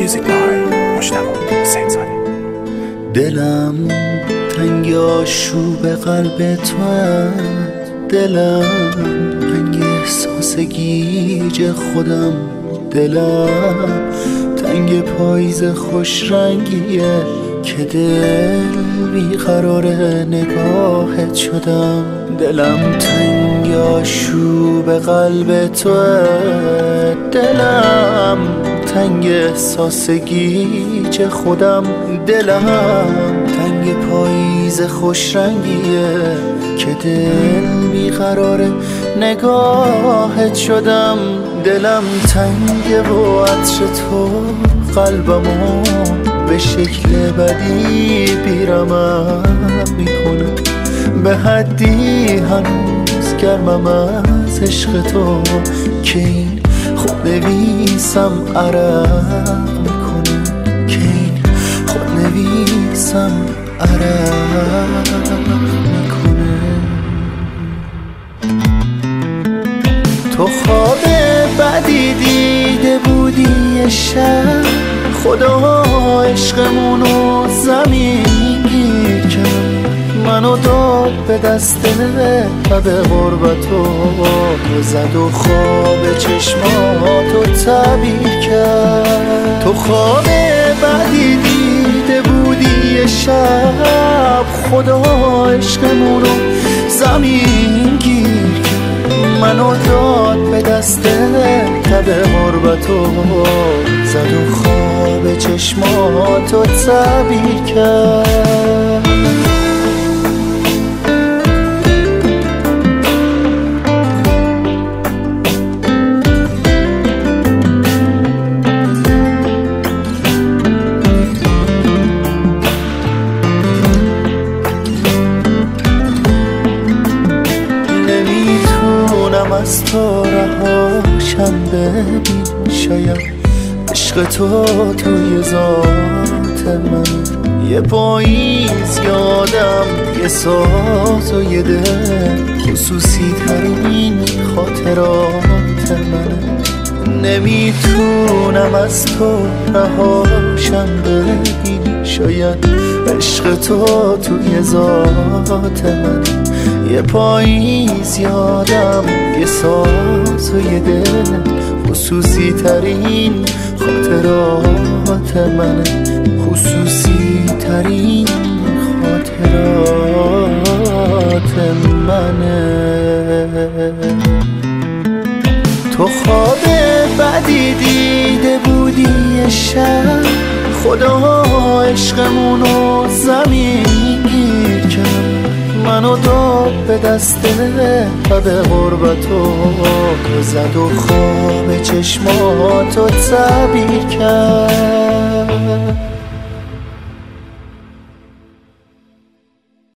میوزیک بای مجتبی حسین زاده. دلم تنگ آشوب قلب تو است، دلم تنگ احساس گیج خودم، دلم تنگ پاییز خوش رنگیه که دل بیقرار نگاهت شدم. دلم تنگ آشوب قلب تو است، دلم تنگ احساس گیج خودم، دلم تنگ پاییز خوش رنگیه که دل بیقرار نگاهت شدم. دلم تنگ و عطر تو قلبمو به شکل بدی بیرمم میکنه، به حدی هنوز گرمم از عشق تو که این خود نویسم عرق میکنه، که این خود نویسم عرق میکنه. تو خواب بدی دیده بودی یه شب، خدا عشقمونو زمین گیر کرد، منو داد به دست و به غربتو زد و خواب چشماتو تعبیر کرد. تو خواب بدی دیده بودی یه شب، خدا عشقمونو زمین گیر کرد، منو داد به دست و به غربتو زد و خواب چشماتو تعبیر کرد. از تو رهاشم ببین، شاید عشق تو توی ذات من، یه پاییز یادم یه ساز و یه دل، خصوصی ترین خاطرات من. نمیتونم از تو رهاشم ببین، شاید عشق تو توی ذات من، یه پاییز یادم یه ساز و یه دل، خصوصی ترین خاطرات من، خصوصی ترین خاطرات منه. تو خواب بدی دیده بودی یه شب، خدا عشقمونو زمین گیر کرد، منو داد به دست و به غربتو زد و خواب چشماتو تعبیر کرد.